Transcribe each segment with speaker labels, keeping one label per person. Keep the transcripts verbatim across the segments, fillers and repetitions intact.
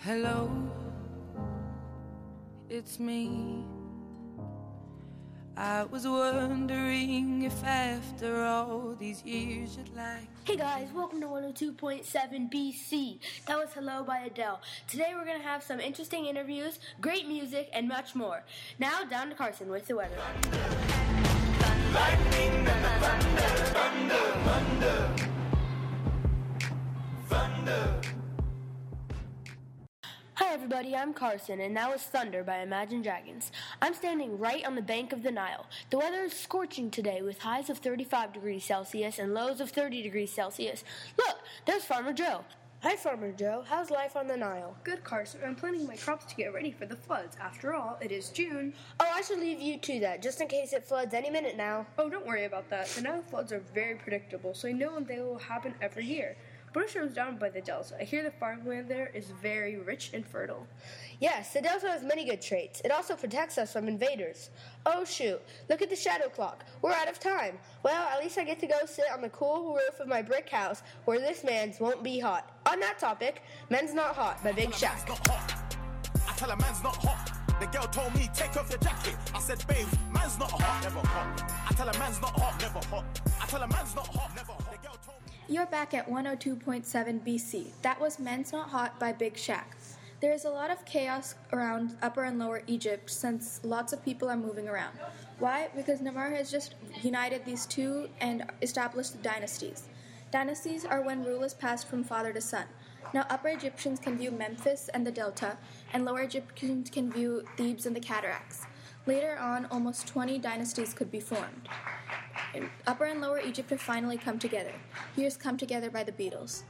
Speaker 1: Hello, it's me. I was wondering if after all these years you'd like...
Speaker 2: Hey guys, welcome to one oh two point seven B C. That was Hello by Adele. Today we're going to have some interesting interviews, great music, and much more. Now down to Carson with the weather.
Speaker 3: Lightning and the thunder, thunder, thunder, thunder.
Speaker 2: Hi everybody, I'm Carson, and that was Thunder by Imagine Dragons. I'm standing right on the bank of the Nile. The weather is scorching today with highs of thirty-five degrees Celsius and lows of thirty degrees Celsius. Look, there's Farmer Joe. Hi Farmer Joe, how's life on the Nile?
Speaker 4: Good, Carson. I'm planting my crops to get ready for the floods. After all, it is June.
Speaker 2: Oh, I should leave you to that, just in case it floods any minute now.
Speaker 4: Oh, don't worry about that. The Nile floods are very predictable, so I know they will happen every year. Bushra is down by the Delta. I hear the farmland there is very rich and fertile.
Speaker 2: Yes, the Delta has many good traits. It also protects us from invaders. Oh shoot, look at the shadow clock. We're out of time. Well, at least I get to go sit on the cool roof of my brick house where this man's won't be hot. On that topic, Men's Not Hot by Big Shaq.
Speaker 3: I tell her man's not hot. The girl told me, take off your jacket. I said, babe, man's not hot, never hot. I tell her man's not hot, never hot. I tell her man's not hot, never hot. The girl told me...
Speaker 5: You're back at one oh two point seven B C. That was Men's Not Hot by Big Shaq. There is a lot of chaos around Upper and Lower Egypt since lots of people are moving around. Why? Because Namur has just united these two and established dynasties. Dynasties are when rule is passed from father to son. Now, Upper Egyptians can view Memphis and the Delta, and Lower Egyptians can view Thebes and the Cataracts. Later on, almost twenty dynasties could be formed. Upper and Lower Egypt have finally come together. Here's Come Together by the Beatles.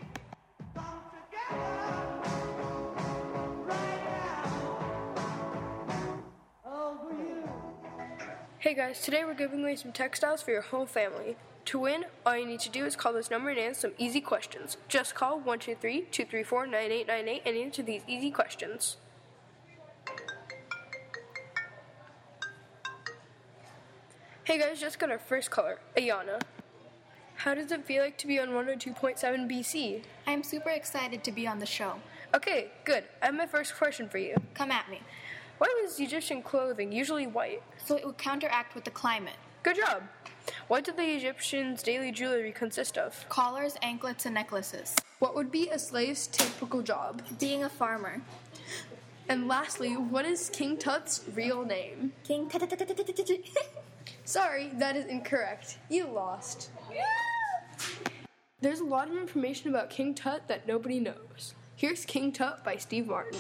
Speaker 4: Hey guys, today we're giving away some textiles for your whole family. To win, all you need to do is call this number and answer some easy questions. Just call one two three, two three four, nine eight nine eight and answer these easy questions. Hey guys, just got our first caller, Ayana. How does it feel like to be on one oh two point seven B C?
Speaker 5: I'm super excited to be on the show.
Speaker 4: Okay, good. I have my first question for you.
Speaker 5: Come at me.
Speaker 4: Why was Egyptian clothing usually white?
Speaker 5: So it would counteract with the climate.
Speaker 4: Good job. What did the Egyptians' daily jewelry consist of?
Speaker 5: Collars, anklets, and necklaces.
Speaker 4: What would be a slave's typical job?
Speaker 5: Being a farmer.
Speaker 4: And lastly, what is King Tut's real name?
Speaker 5: King
Speaker 4: Sorry, that is incorrect. You lost. There's a lot of information about King Tut that nobody knows. Here's King Tut by Steve Martin.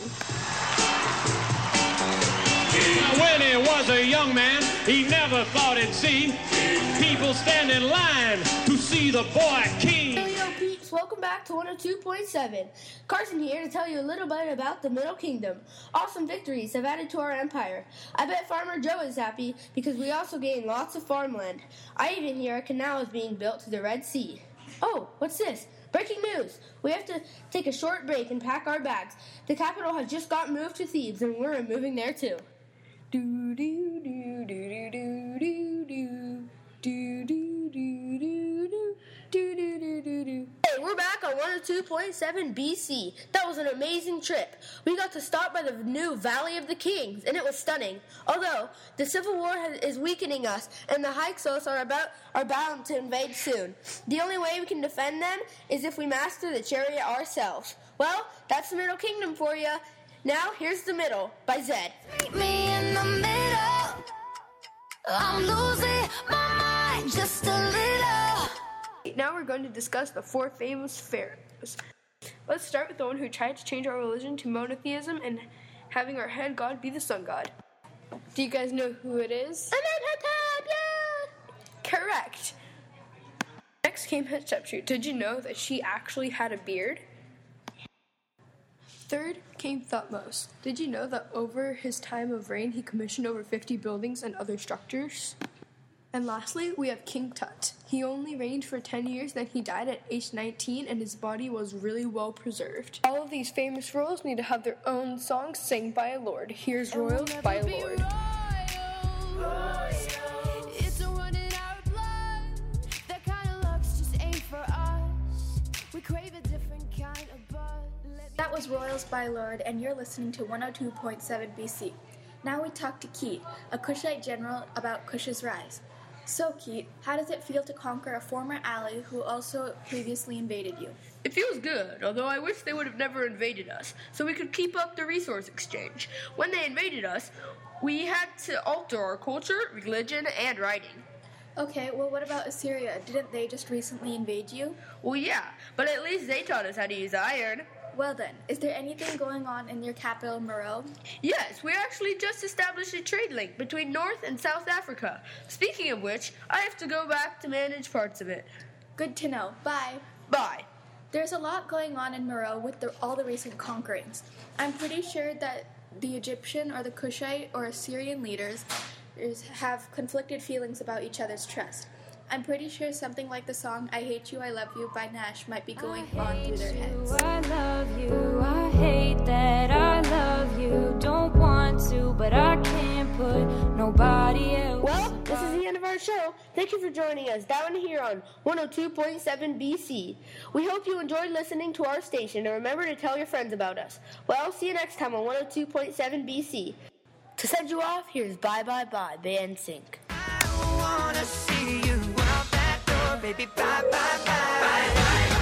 Speaker 6: When he was a young man, he never thought he'd see people stand in line to see the boy king.
Speaker 2: Hey, yo, peeps, welcome back to one oh two point seven. Carson here to tell you a little bit about the Middle Kingdom. Awesome victories have added to our empire. I bet Farmer Joe is happy because we also gained lots of farmland. I even hear a canal is being built to the Red Sea. Oh, what's this? Breaking news! We have to take a short break and pack our bags. The capital has just got moved to Thebes, and we're moving there too. Do do do do do do do do do do do do do do do do do. Hey, we're back on one oh two point seven B C. That was an amazing trip. We got to stop by the new Valley of the Kings, and it was stunning. Although the Civil War has, is weakening us, and the Hyksos are about are bound to invade soon. The only way we can defend them is if we master the chariot ourselves. Well, that's the Middle Kingdom for you. Now, here's The Middle by Zed.
Speaker 7: Meet me in the middle. I'm losing my mind just a little.
Speaker 4: Now we're going to discuss the four famous pharaohs. Let's start with the one who tried to change our religion to monotheism and having our head god be the sun god. Do you guys know who it is?
Speaker 2: Amenhotep, yeah!
Speaker 4: Correct. Next came Hatshepsut. Did you know that she actually had a beard? Third came Thutmose. Did you know that over his time of reign, he commissioned over fifty buildings and other structures? And lastly, we have King Tut. He only reigned for ten years, then he died at age nineteen, and his body was really well preserved. All of these famous royals need to have their own songs sang by a lord. Here's Royals by a Lord.
Speaker 7: It's a running out blood. That kind of luck's just ain't for us. We crave a different kind of buzz.
Speaker 2: That
Speaker 5: was Royals by Lord, and you're listening to one oh two point seven B C. Now we talk to Keat, a Kushite general, about Kush's rise. So, Keat, how does it feel to conquer a former ally who also previously invaded you?
Speaker 8: It feels good, although I wish they would have never invaded us, so we could keep up the resource exchange. When they invaded us, we had to alter our culture, religion, and writing.
Speaker 5: Okay, well, what about Assyria? Didn't they just recently invade you?
Speaker 8: Well, yeah, but at least they taught us how to use iron.
Speaker 5: Well then, is there anything going on in your capital, Meroe?
Speaker 8: Yes, we actually just established a trade link between North and South Africa. Speaking of which, I have to go back to manage parts of it.
Speaker 5: Good to know. Bye.
Speaker 8: Bye.
Speaker 5: There's a lot going on in Meroe with the, all the recent conquerings. I'm pretty sure that the Egyptian or the Kushite or Assyrian leaders is, have conflicted feelings about each other's trust. I'm pretty sure something like the song I Hate You, I Love You by Nash might be going on through their heads.
Speaker 9: I love you, I hate that I love you. Don't want to, but I can't put nobody else.
Speaker 2: Well, this is the end of our show. Thank you for joining us down here on one oh two point seven B C. We hope you enjoyed listening to our station, and remember to tell your friends about us. Well, see you next time on one oh two point seven B C. To send you off, here's Bye Bye Bye by N Sync.
Speaker 1: I wanna see you out that door, baby. Bye, bye, bye. Bye, bye.